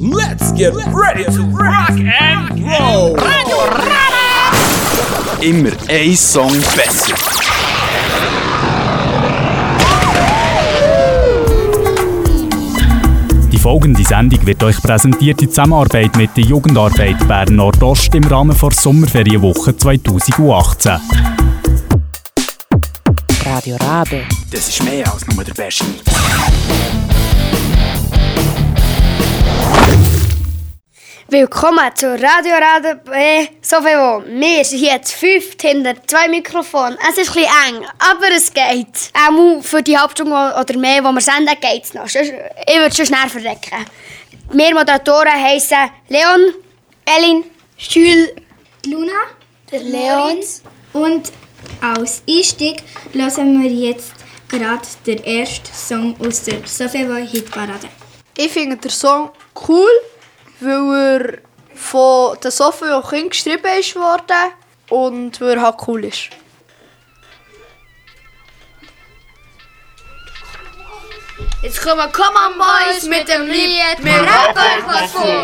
Let's get ready to rock and roll! Radio Rabe! Immer ein Song besser. Die folgende Sendung wird euch präsentiert in Zusammenarbeit mit der Jugendarbeit Bern Nordost im Rahmen der Sommerferienwoche 2018. Radio Rabe. Das ist mehr als nur der beste Mix. Willkommen zu Radio Rabe Sofevo. Wir sind hier zu 5 hinter 2 Mikrofonen. Es ist ein bisschen eng, aber es geht. Auch für die Hauptstunde oder mehr, die wir senden, geht es noch. Ich würde schon schnell verrecken. Wir Moderatoren heissen Leon, Elin, Jules, Luna, der Leon. Und als Einstieg hören wir jetzt gerade den ersten Song aus der Sofevo Hitparade. Ich finde den Song cool, weil er von der Sofevo Kind geschrieben wurde und weil er halt cool ist. Jetzt kommen Come on Boys mit dem Lied Wir rappen euch was vor.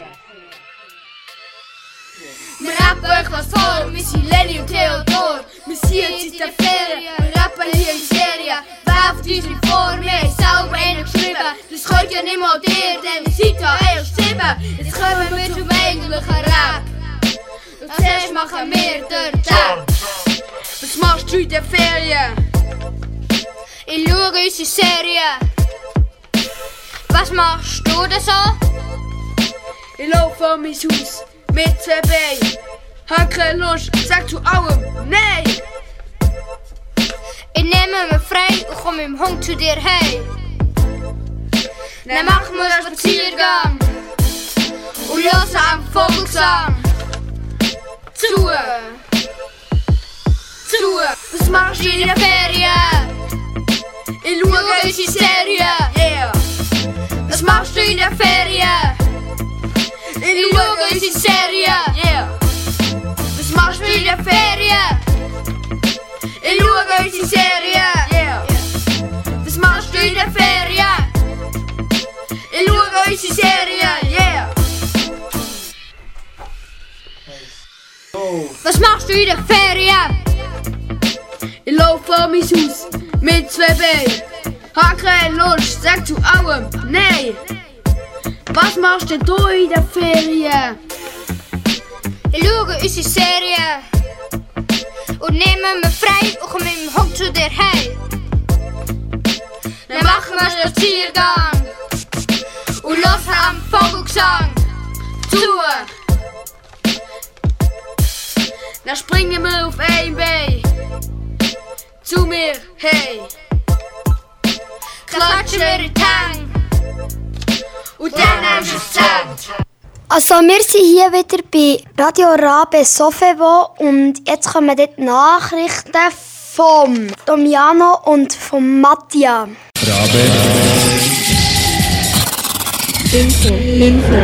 Wir rappen euch was vor, wir sind Lenny und Theodor. Wir sind jetzt in der Ferien, wir rappen hier in Serie. Werft uns nicht vor, wir haben selber einen geschrieben. Das könnt ihr nicht mal dir, denn wir sind ja erst 7. Jetzt kommen wir zum eigentlichen Rap. Und zuerst machen wir den Tag. Was machst du in der Ferien? Ich schaue unsere Serie. Was machst du denn so? Ich laufe um mein Haus mit 2 Beinen. Hab keine Lust, sag zu allem nein. Ich nehme mir frei und komme mit dem Hund zu dir heim. Dann machen wir einen Spaziergang und hören am Vogelsang zu. Was machst du in der Ferien? Ich schaue unsere Serie. Yeah. Was machst du in der Ferien? Ich schaue unsere Serie. Yeah. Was machst du in der Ferien? Ich schaue unsere Serie. Yeah. Was machst du in der Ferien? Ich schaue unsere Serie. Yeah. Was machst du in der Ferien? Ich laufe um mein Haus mit 2 Beinen. Hab keine Lust, sag zu allem nein. Was machst denn du in der Ferien? Ich schaue unsere Serie und nehme mir frei und komme mit dem Hund zu dir heim. Dann machen wir einen Spaziergang und hören am Vogelsang zu. Dann springen wir auf ein Bein zu mir, hey. Klatschen wir in die Hände und dann nimmst du es Zelt. Also wir sind hier wieder bei Radio Rabe Sofevo und jetzt kommen dort die Nachrichten vom Domiano und vom Mattia. Info.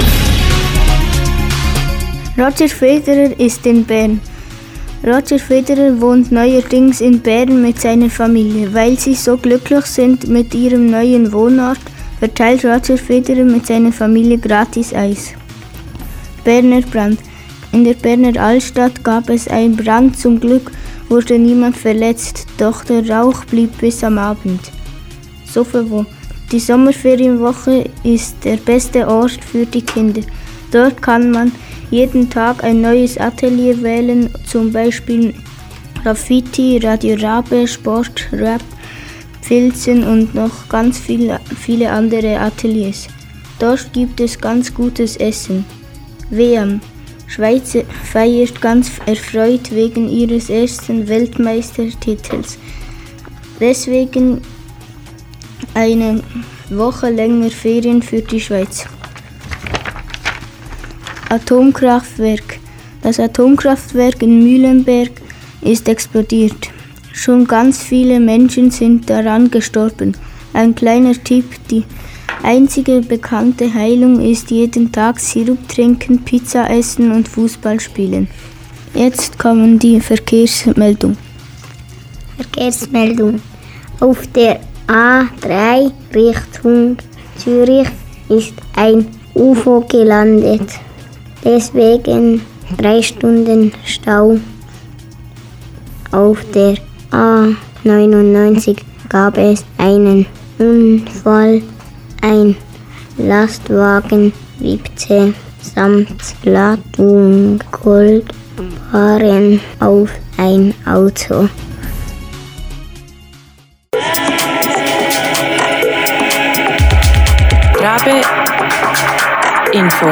Roger Federer ist in Bern. Roger Federer wohnt neuerdings in Bern mit seiner Familie. Weil sie so glücklich sind mit ihrem neuen Wohnort, verteilt Roger Federer mit seiner Familie gratis Eis. Berner Brand. In der Berner Altstadt gab es einen Brand. Zum Glück wurde niemand verletzt, doch der Rauch blieb bis am Abend. Sofevo. Die Sommerferienwoche ist der beste Ort für die Kinder. Dort kann man jeden Tag ein neues Atelier wählen, zum Beispiel Graffiti, Radio Rabe, Sport, Rap, Filzen und noch ganz viele andere Ateliers. Dort gibt es ganz gutes Essen. WM. Schweiz feiert ganz erfreut wegen ihres ersten Weltmeistertitels. Deswegen eine Woche länger Ferien für die Schweiz. Atomkraftwerk. Das Atomkraftwerk in Mühlenberg ist explodiert. Schon ganz viele Menschen sind daran gestorben. Ein kleiner Tipp, die einzige bekannte Heilung ist jeden Tag Sirup trinken, Pizza essen und Fußball spielen. Jetzt kommen die Verkehrsmeldungen. Verkehrsmeldung. Auf der A3 Richtung Zürich ist ein UFO gelandet. Deswegen 3 Stunden Stau. Auf der A99 gab es einen Unfall. Ein Lastwagen wippte samt Ladung Goldbarren auf ein Auto. Rabe Info.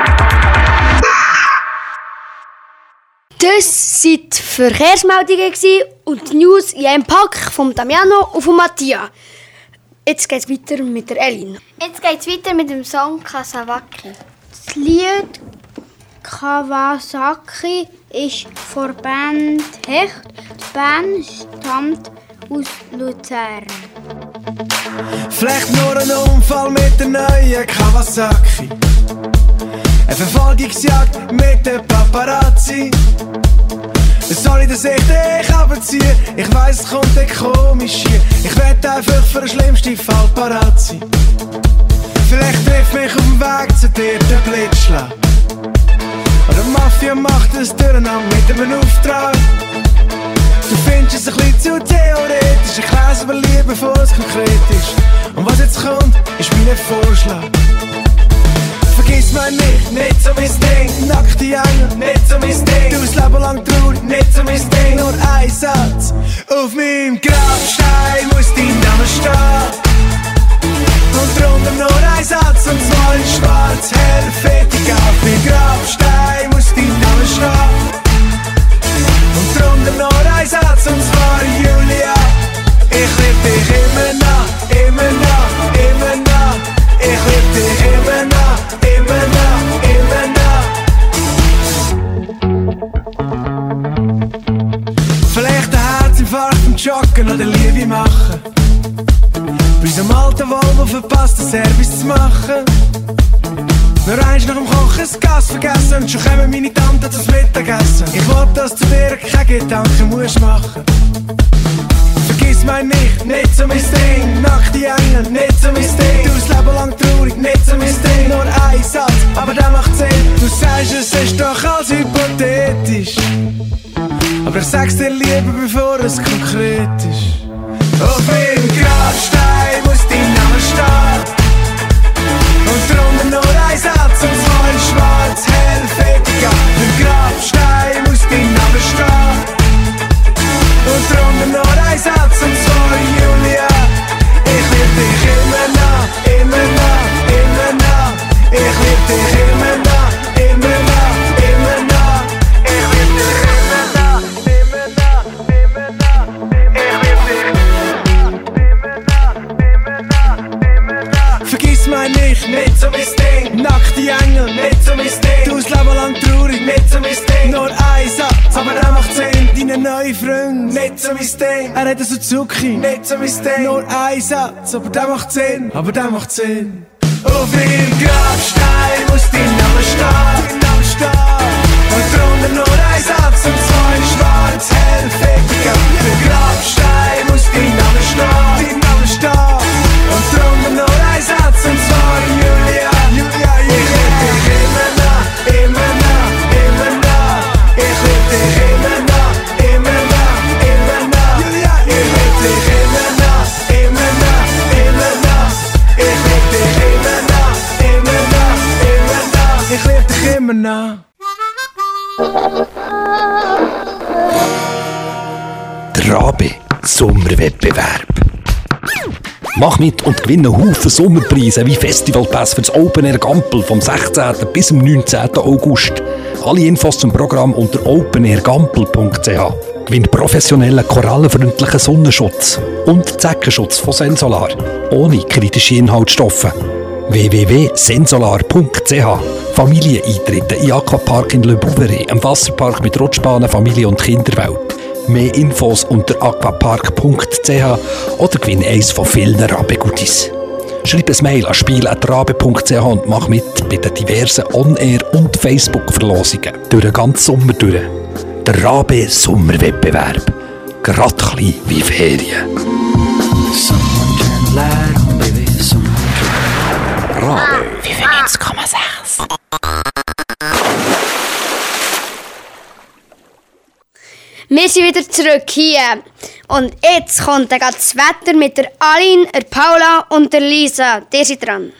Das waren die Verkehrsmeldungen und die News in einem Pack von Damiano und von Mattia. Jetzt geht es weiter mit der Elin. Jetzt geht es weiter mit dem Song Kawasaki. Das Lied Kawasaki ist von der Band Hecht. Die Band stammt aus Luzern. Vielleicht nur ein Unfall mit der neuen Kawasaki. Eine Verfolgungsjagd mit den Paparazzi. Soll ich das echt abziehen? Ich weiss, es kommt komisch hier. Ich werd einfach für den schlimmsten Fall parat sein. Vielleicht trifft mich auf dem Weg zu dir der Blitzschlag. Oder die Mafia macht es durcheinander mit einem Auftrag. Du findest es ein bisschen zu theoretisch. Ich lese aber lieber, bevor es konkret ist. Und was jetzt kommt, ist mein Vorschlag. Vergiss mich nicht so mein Ding. Nackte Engel, nicht so mein Ding. Du das Leben lang traurig, nicht so mein Ding. Nur ein Satz, auf meinem Grabstein muss dein Name stehen. Und drunter nur ein Satz, und zwar in schwarz, hell, fettig. Auf meinem Grabstein muss dein Name stehen. Und drunter nur ein Satz, und zwar Julia. Ich lieb dich immer noch, immer noch, immer noch. Ich lieb dich immer noch, immer noch, immer noch. Vielleicht ein Herzinfarkt im Joggen oder Liebe machen. Bei unserem alten Volvo verpasst den Service zu machen. Nur eins nach dem Kochen das Gas vergessen und schon kommen meine Tante zum Mittagessen. Ich will, dass du dir keine Gedanken musst machen. Vergiss mich nicht so mein Ding. Nackte Engel, nicht so mein Ding. Du das Leben lang traurig, nicht so mein Ding. Nur ein Satz, aber der macht Sinn. Du sagst, es ist doch alles hypothetisch. Aber ich sag's dir lieber, bevor es konkret ist. Auf meinem Grabstein muss dein Name stehen. Und drunter nur ein Satz, und zwar in schwarz, hell, fettig. Auf meinem Grabstein muss dein Name stehen. Und drunter nur ein Satz, und zwar Julia. Ich lieb dich immer noch, immer noch, immer noch. Ich lieb dich immer noch, immer noch, immer noch. Ich lieb dich immer noch, immer noch, immer noch. Ich lieb dich immer noch, immer noch. Vergiss mich nicht so mein Ding. Nackte Engel, nicht so mein Ding. Du das Leben lang traurig, nicht so mein Ding. Nur ein Satz, aber der macht Sinn. Deine neue Freund, nicht so mein Ding. Er hat so Zucki, nicht so mein Ding. Nur ein Satz, aber der macht Sinn, aber der macht Sinn. Auf meinem Grabstein muss dein Name stehen, dein Name stehen. Und drunter nur ein Satz, und zwar in schwarz, hell, fettig. Auf meinem Grabstein muss dein Name stehen, dein Name stehen. Und drunter nur ein Satz, und zwar Julia. Julia, ich lieb dich immer noch, immer noch, immer noch. Ich lieb dich immer noch, immer noch, immer noch. Julia, ich lieb dich immer noch, immer noch, immer noch. Ich lieb dich immer noch, immer noch, immer noch. Ich lieb dich immer noch. Der Rabe Sommerwettbewerb. Mach mit und gewinne Haufen Sommerpreise wie Festivalpass für das Open Air Gampel vom 16. bis zum 19. August. Alle Infos zum Programm unter openairgampel.ch. Gewinne professionellen, korallenfreundlichen Sonnenschutz und Zeckenschutz von Sensolar. Ohne kritische Inhaltsstoffe. www.sensolar.ch. Familieneintritte im Aquapark in Le Bouveret, im Wasserpark mit Rutschbahnen, Familie- und Kinderwelt. Mehr Infos unter aquapark.ch oder gewinne eins von vielen Rabe-Goodies. Schreib ein Mail an spiel@rabe.ch und mach mit bei den diversen On-Air- und Facebook-Verlosungen durch den ganzen Sommer durch. Der Rabe-Sommerwettbewerb. Gerade klein wie Ferien. Rabe 95. 6,6. Wir sind wieder zurück hier. Und jetzt kommt dann das Wetter mit der Aline, der Paula und der Lisa. Ihr seid dran.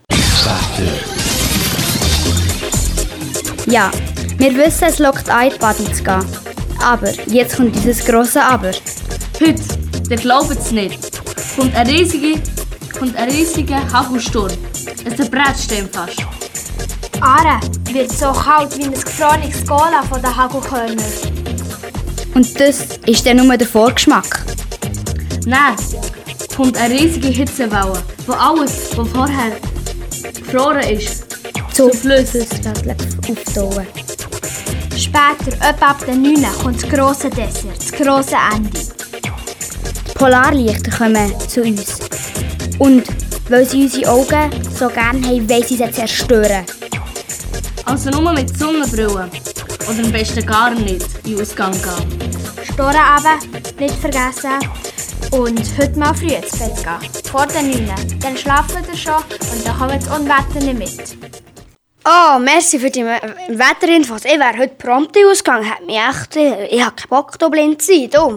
Ja, wir wissen, es lockt ein, baden zu gehen. Aber jetzt kommt dieses grosse Aber. Heute, ihr glaubt es nicht, kommt ein riesiger Hagelsturm. Es zerbretscht ihn fast. Ara, wird so kalt wie ein gefrorenes Cola von den Hagelkörnern. Und das ist dann nur der Vorgeschmack. Nein, kommt eine riesige Hitzewelle, wo alles, was vorher gefroren ist, zu Flüssen auftauen. Später, etwa ab den 9 kommt das grosse Dessert, das grosse Ende. Die Polarlichter kommen zu uns. Und weil sie unsere Augen so gerne haben, wollen sie sie zerstören. Also nur mit Sonnenbrille. Oder am besten gar nicht in den Ausgang gehen. Storenabend nicht vergessen. Und heute mal früh ins Bett gehen. Vor den 9. Dann schlafen wir schon und dann kommen das Unwetter nicht mit. Oh, merci für die Wetterinfos. Ich wäre heute prompt in den Ausgang. Ich habe keinen Bock, hier blind zu sein. Du.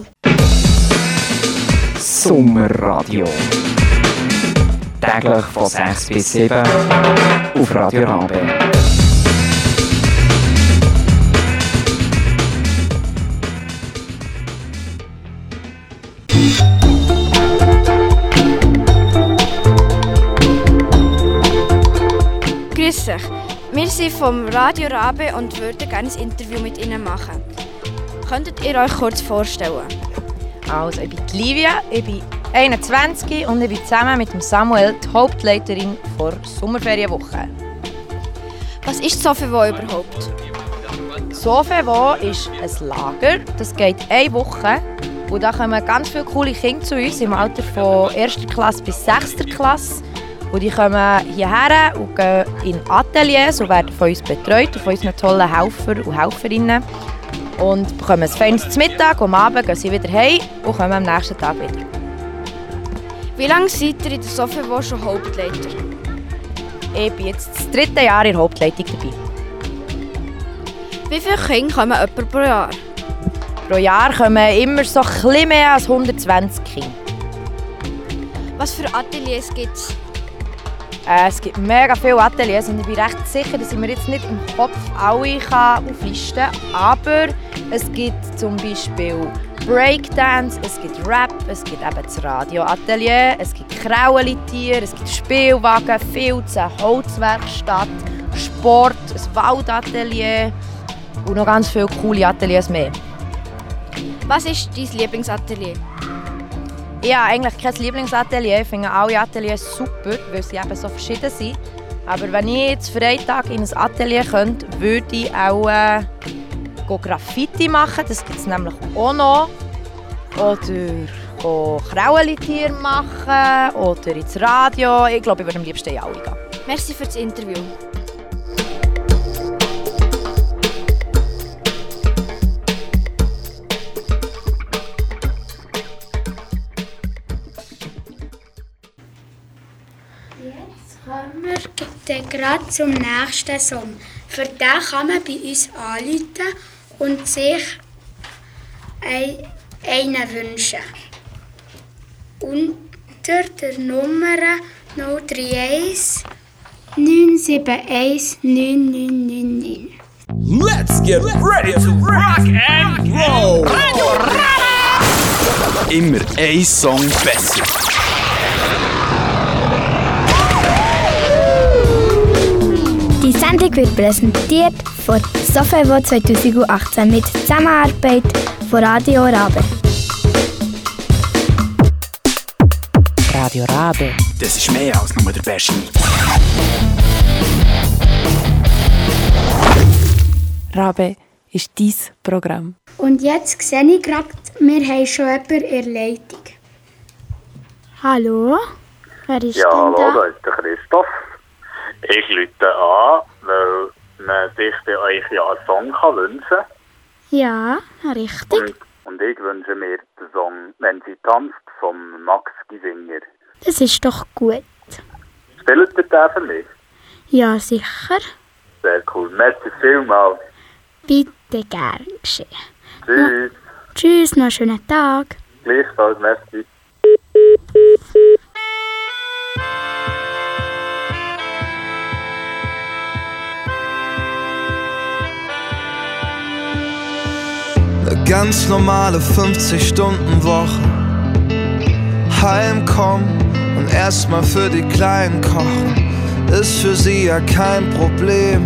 Sommerradio. Täglich von 6 bis 7 auf Radio Rabe. Grüß euch. Wir sind vom Radio Rabe und würden gerne ein Interview mit Ihnen machen. Könntet ihr euch kurz vorstellen? Also, ich bin Livia, ich bin 21 und ich bin zusammen mit Samuel die Hauptleiterin der Sommerferienwoche. Was ist Sofewo überhaupt? Sofewo ist ein Lager, das geht eine Woche. Und da kommen ganz viele coole Kinder zu uns im Alter von 1. Klasse bis 6. Klasse. Und die kommen hierher und gehen in Ateliers und werden von uns betreut, von unseren tollen Helfer und Helferinnen. Und bekommen ein feines Mittag und am Abend gehen sie wieder heim und kommen am nächsten Tag wieder. Wie lange seid ihr in der Sofewo schon Hauptleiter? Ich bin jetzt das 3. Jahr in der Hauptleitung dabei. Wie viele Kinder kommen etwa pro Jahr? Pro Jahr kommen immer so ein bisschen mehr als 120 Kinder. Was für Ateliers gibt es? Es gibt mega viele Ateliers und ich bin recht sicher, dass ich mir jetzt nicht im Kopf alle auflisten kann. Aber es gibt zum Beispiel Breakdance, es gibt Rap, es gibt eben das Radioatelier, es gibt Krauenlitier, es gibt Spielwagen, Filzen, Holzwerkstatt, Sport, ein Waldatelier und noch ganz viele coole Ateliers mehr. Was ist dein Lieblingsatelier? Ich habe eigentlich kein Lieblingsatelier. Ich finde alle Ateliers super, weil sie eben so verschieden sind. Aber wenn ich jetzt Freitag in ein Atelier könnte, würde ich auch Graffiti machen. Das gibt es nämlich auch noch. Oder Krauenlitier machen. Oder ins Radio. Ich glaube, ich würde am liebsten in alle gehen. Merci für das Interview. Kommen wir gerade zum nächsten Song. Für den kann man bei uns anrufen und sich einen wünschen. Unter der Nummer 031 971 9999. Let's get ready to rock and roll! Radio Rabe! Immer ein Song besser. Die Sendung wird präsentiert von Sofewo 2018 mit Zusammenarbeit von Radio Rabe. Radio Rabe. Das ist mehr als nur der beste Mix. Rabe ist dein Programm. Und jetzt sehe ich gerade, wir haben schon jemanden in der Leitung. Hallo? Wer ist ja, denn da? hallo, das ist der Christoph. Ich rufe an, weil man sich bei euch ja einen Song wünschen kann. Ja, richtig. Und ich wünsche mir den Song «Wenn sie tanzt» von Max Gisinger. Das ist doch gut. Spielt ihr den für mich? Ja, sicher. Sehr cool. Merci vielmals. Bitte gern geschehen. Tschüss. Tschüss, noch einen schönen Tag. Gleichfalls, merci. Eine ganz normale 50-Stunden-Woche. Heimkommen und erstmal für die Kleinen kochen, ist für sie ja kein Problem,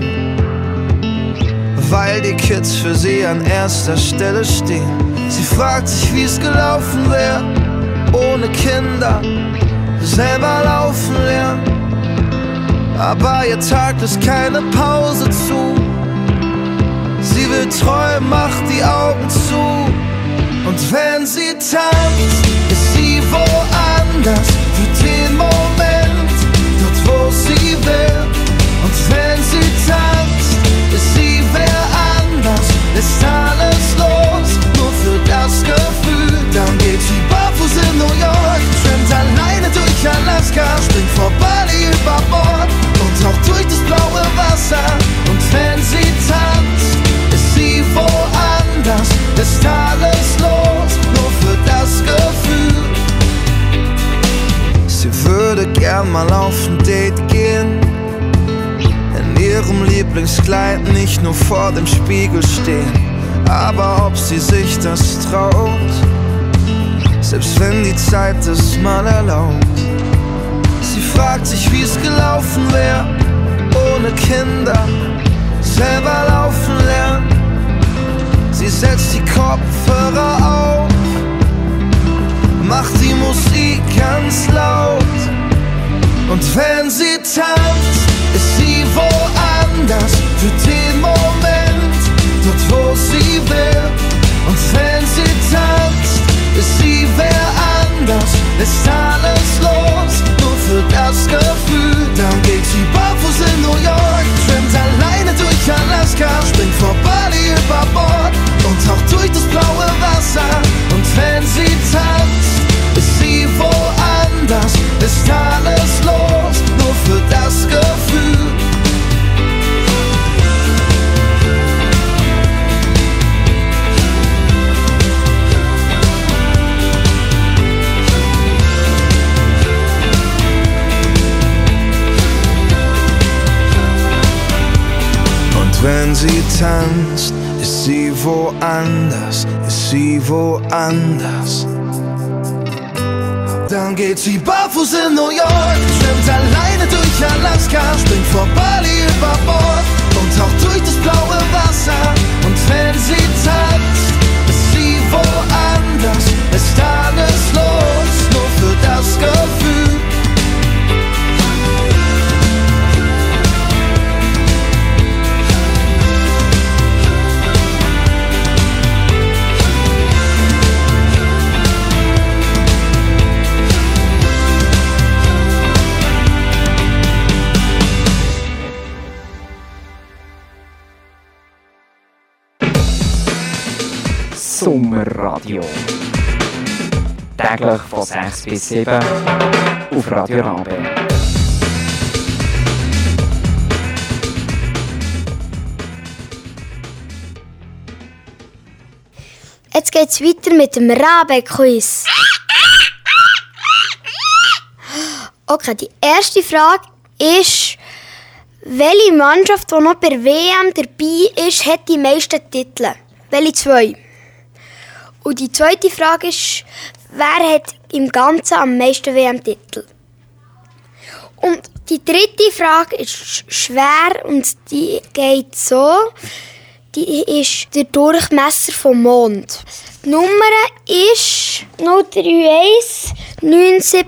weil die Kids für sie an erster Stelle stehen. Sie fragt sich, wie es gelaufen wäre, ohne Kinder, selber laufen lernen. Aber ihr Tag lässt keine Pause zu. Sie will träumen, macht die Augen zu. Und wenn sie tanzt, ist sie woanders für den Moment, dort wo sie will. Und wenn sie tanzt, ist sie wer anders, ist alles los, nur für das Gefühl. Dann geht sie barfuß in New York, schwimmt alleine durch Alaska, springt vor Bali über Bord und taucht durch das blaue Wasser. Und wenn sie tanzt, ist sie woanders, ist alles los, nur für das Gefühl. Sie würde gern mal auf ein Date gehen, in ihrem Lieblingskleid, nicht nur vor dem Spiegel stehen. Aber ob sie sich das traut, selbst wenn die Zeit es mal erlaubt. Sie fragt sich, wie es gelaufen wäre, ohne Kinder, selber laufen lernen. Sie setzt die Kopfhörer auf, macht die Musik ganz laut. Und wenn sie tanzt, ist sie woanders für den Moment, dort wo sie will. Und wenn sie tanzt, ist sie wer anders, ist alles los, nur für das Gefühl. Dann geht sie barfuß in New York, schwimmt alleine durch Alaska, springt vor Bali über Bord und taucht durch das blaue Wasser. Und wenn sie tanzt, ist sie woanders, ist alles los, nur für das Gefühl. Und wenn sie tanzt, ist sie woanders, ist sie woanders. Dann geht sie barfuß in New York, schwimmt alleine durch Alaska, springt vor Bali über Bord und taucht durch das blaue Wasser. Und wenn sie tanzt, ist sie woanders, ist alles los, nur für das Gefühl. Sommerradio. Täglich von 6 bis 7 auf Radio Rabe. Jetzt geht's weiter mit dem Rabe-Quiz. Okay, die erste Frage ist, welche Mannschaft, die noch bei der WM dabei ist, hat die meisten Titel? Welche 2? Und die zweite Frage ist, wer hat im Ganzen am meisten WM-Titel? Und die dritte Frage ist schwer und die geht so. Die ist der Durchmesser vom Mond. Die Nummer ist 031 970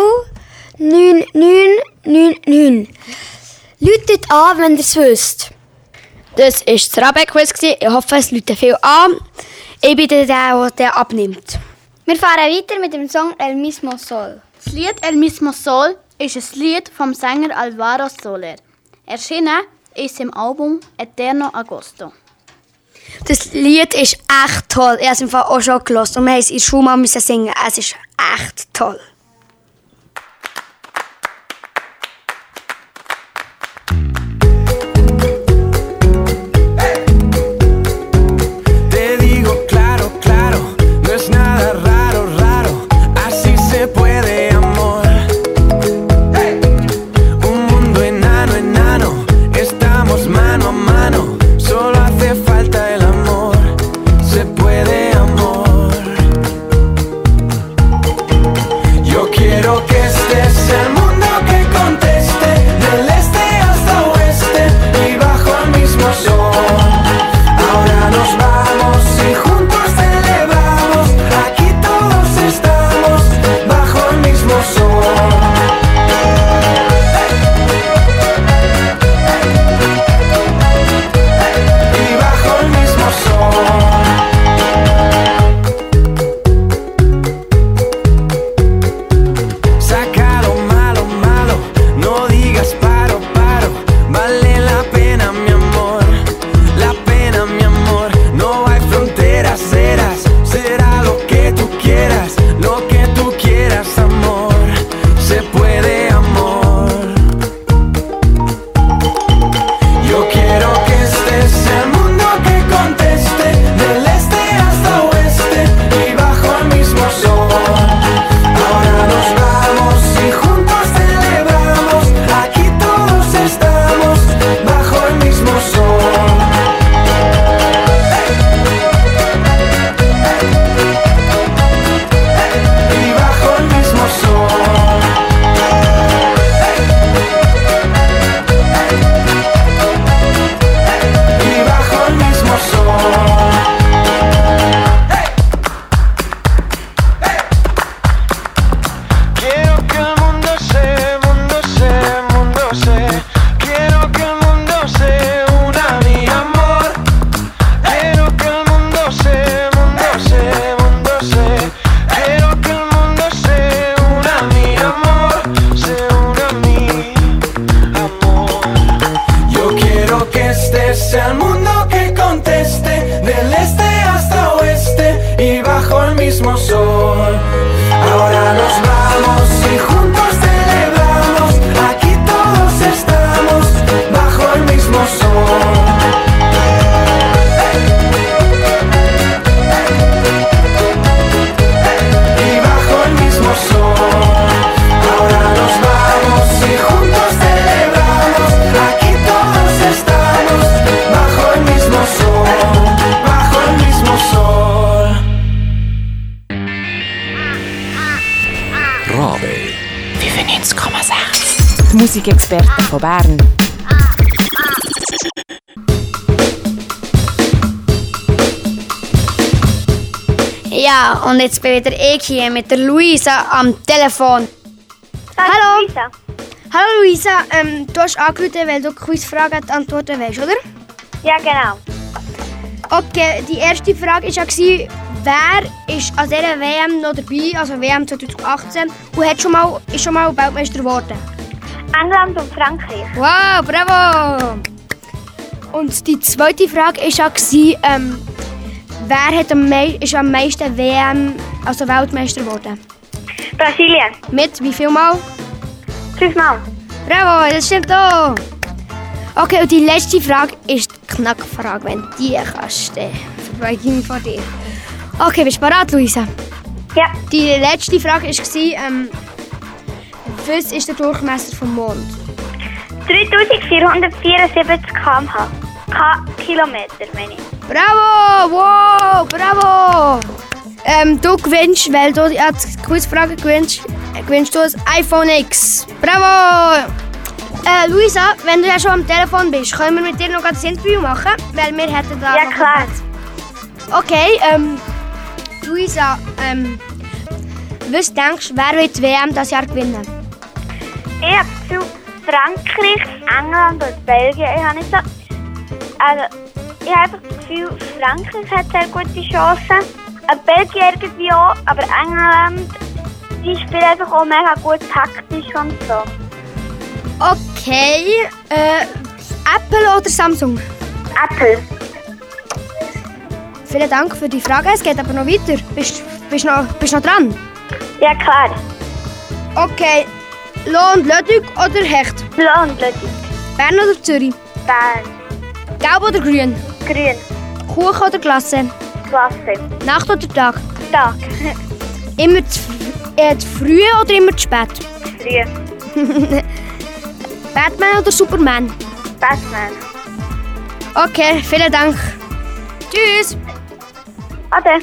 9999. Läutet an, wenn ihr es wisst. Das war das Rabe-Quiz. Ich hoffe, es läutet viel an. Ich bin der abnimmt. Wir fahren weiter mit dem Song El Mismo Sol. Das Lied El Mismo Sol ist ein Lied vom Sänger Alvaro Soler. Erschienen ist im Album Eterno Agosto. Das Lied ist echt toll. Ich habe es im Fall auch schon gehört und wir mussten es in der Schule mal singen. Es ist echt toll. pese al mundo que conteste, del este hasta oeste y bajo el mismo sol. Ahora nos vamos y juntos celebramos, aquí todos estamos bajo el mismo sol. Y bajo el mismo sol. Ahora nos vamos y juntos celebramos, aquí todos estamos bajo el mismo sol, bajo el mismo sol. Rabe 95,6. Die Musikexperten von Bern. Ja, und jetzt bin wieder ich hier mit der Luisa am Telefon. Hallo. Luisa. Hallo Luisa, du hast angerufen, weil du Quizfragen und Antworten weißt, oder? Ja, genau. Okay, die erste Frage war ja, wer ist an dieser WM noch dabei, also WM 2018, und ist schon mal Weltmeister geworden? England und Frankreich. Wow, bravo! Und die zweite Frage war ja, wer ist am meisten WM, also Weltmeister geworden? Brasilien. Mit wie viel Mal? 5 Mal. Bravo, das stimmt auch. Okay, und die letzte Frage ist die Knackfrage, wenn du die kannst. Verbeugung vor dir. Okay, bist du bereit, Luisa? Ja. Die letzte Frage war, was ist der Durchmesser vom Mond? 3474 km/h. Kilometer, meine ich. Bravo! Wow, bravo! Du gewinnst, weil du die Quizfrage gewinnst du ein iPhone X. Bravo! Luisa, wenn du ja schon am Telefon bist, können wir mit dir noch ein Interview machen? Weil wir hätten da... Ja, klar. Okay, Luisa, was denkst du, wer wird die WM dieses Jahr gewinnen? Ich habe zu Frankreich, England und Belgien. Ich habe einfach das Gefühl, Frankreich hat sehr gute Chancen. Belgien irgendwie auch, aber England, die spielen einfach auch mega gut taktisch und so. Okay, Apple oder Samsung? Apple. Vielen Dank für die Frage, es geht aber noch weiter. Bist noch dran? Ja, klar. Okay, Lohn und Lödig oder Hecht? Lohn und Lödig. Bern oder Zürich? Bern. Gelb oder grün? Grün. Kuchen oder Glasse? Glasse. Nacht oder Tag? Tag. Immer zu früh oder immer zu spät? Früh. Batman oder Superman? Batman. Okay, vielen Dank. Tschüss. Ade.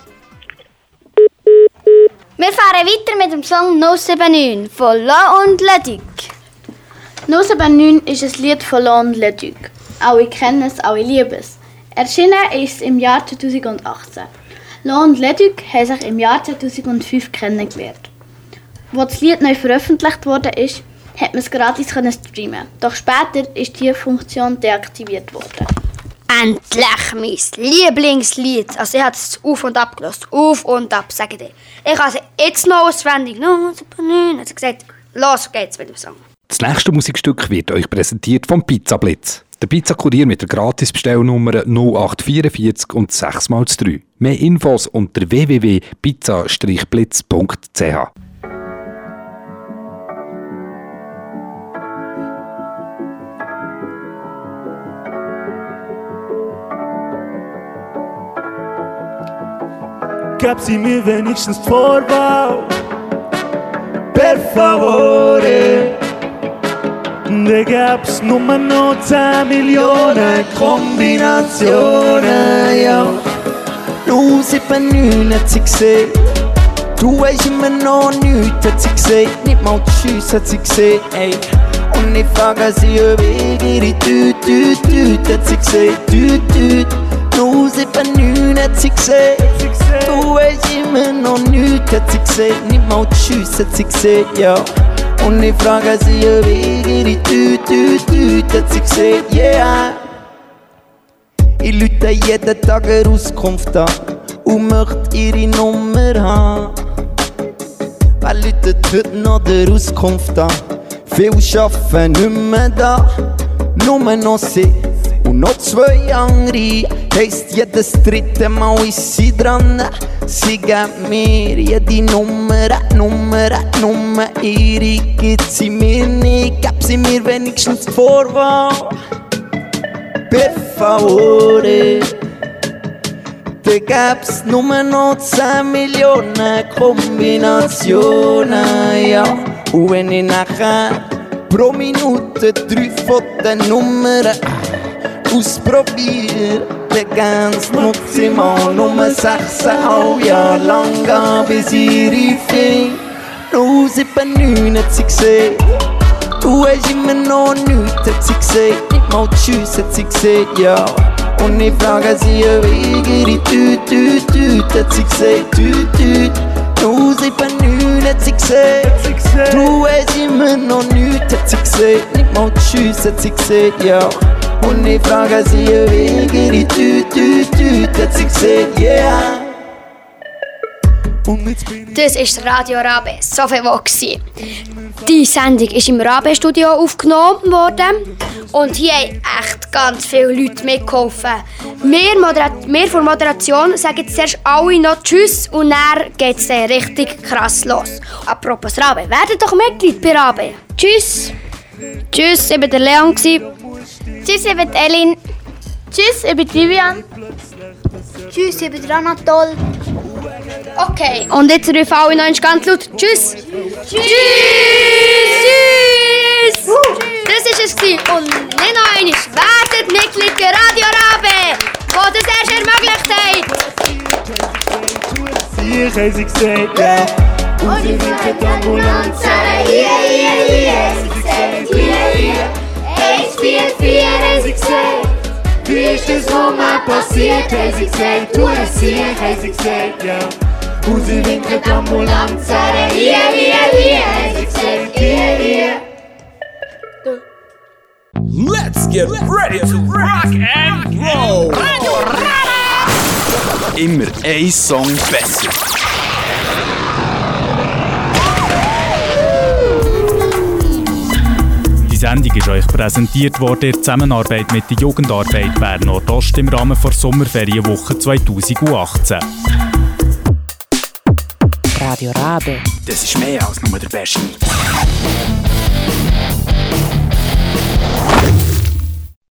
Wir fahren weiter mit dem Song No 79 von La und Ledig. No 79 ist ein Lied von La und Ledig. Alle kennen es, alle lieben es. Erschienen ist es im Jahr 2018. La und Ledig haben sich im Jahr 2005 kennengelernt. Als das Lied neu veröffentlicht wurde, hat man es gratis streamen. Doch später ist diese Funktion deaktiviert worden. Endlich mein Lieblingslied. Also ich habe es auf und ab gehört. Auf und ab, sage ich dir. Ich habe es jetzt noch auswendig. No, super, nein. Also gesagt, los geht's mit dem Song. Das nächste Musikstück wird euch präsentiert vom Pizzablitz. Der Pizzakurier mit der Gratis-Bestellnummer 0844 und 6x3. Mehr Infos unter www.pizza-blitz.ch. Gab sie mir wenigstens die Vorwahl, per favore. Da gab's nur noch 10 Millionen Kombinationen, ja. 079 hat sie gesehen, du weisst immer noch nichts, hat sie gesehen, nicht mal die Schüsse hat sie gesehen, ey. Und ich frage sie, ob ich ihre Tüt, hat sie gesehen, Tüt. 079 hat sie gesehen, du weisst immer noch nichts, hat sie gesehen, nicht mal die Schüsse hat sie gesehen, ja. Und ich frage sie, ob ich ihre Tüt, hat sie gesehen, yeah. Ich rufe jeden Tag eine Auskunft an und möchte ihre Nummer haben. Wer ruft heute noch der Auskunft an? Viele arbeiten nicht mehr da, nur noch sie und noch 2 andere. Heisst, jedes dritte Mal ist sie dran. Sie gibt mir jede Nummer. Ihre gibt sie mir nicht, gib sie mir wenigstens die Vorwahl. Per favore. Dann gäb's nur noch 10 Millionen Kombinationen, ja. Und wenn ich nachher pro Minute 3 von den Nummern ausprobiere, dann gäb's maximal nur 6,5 Jahre lang an, bis ich reif bin. 079 hat sie gesehen, du hast immer noch nichts, hat sie gesagt. Nicht mal Tschüss hat sie gesagt, ja. Und ich frage sie, wie ihre Tüt, hat sie gesagt, Tüt. 079 hat sie gesagt, du hast immer noch nichts, hat sie gesagt. Nicht mal Tschüss hat sie gesagt, ja. Und ich frage sie, wie ihre Tüt, hat sie gesagt, yeah. Das war Radio Rabe, so viel war. Die Sendung ist im Rabe-Studio aufgenommen worden und hier haben echt ganz viele Leute mitgeholfen. Wir von der Moderation sagen jetzt zuerst alle noch Tschüss und dann geht es dann richtig krass los. Apropos Rabe, werdet doch Mitglied bei Rabe. Tschüss. Tschüss, ich war der Leon. Tschüss, ich bin Elin. Tschüss, ich bin Vivian. Tschüss, ich bin Anatol. Okay, und jetzt rufen alle noch ganz laut Tschüss. Tschüss. Tschüss. Das war es. Und nicht noch einmal, werdet Mitglied bei Radio Rabe, wo das erst ermöglicht hat. Hier haben sie gesagt, ja. Und sie winken die Ambulanz. Hier, sie gesagt, hier. 144 haben sie gesagt. Wie ist das nochmal passiert, haben sie gesagt. Du hast sie, haben sie gesagt, ja. Und sie winken die Ambulanz. Hier, haben sie gesagt, hier. Let's get ready to rock and roll! Radio Rabe! Immer ein Song besser. Die Sendung ist euch präsentiert worden in Zusammenarbeit mit der Jugendarbeit Bern Nordost im Rahmen der Sommerferienwoche 2018. Radio Rabe. Das ist mehr als nur der beste.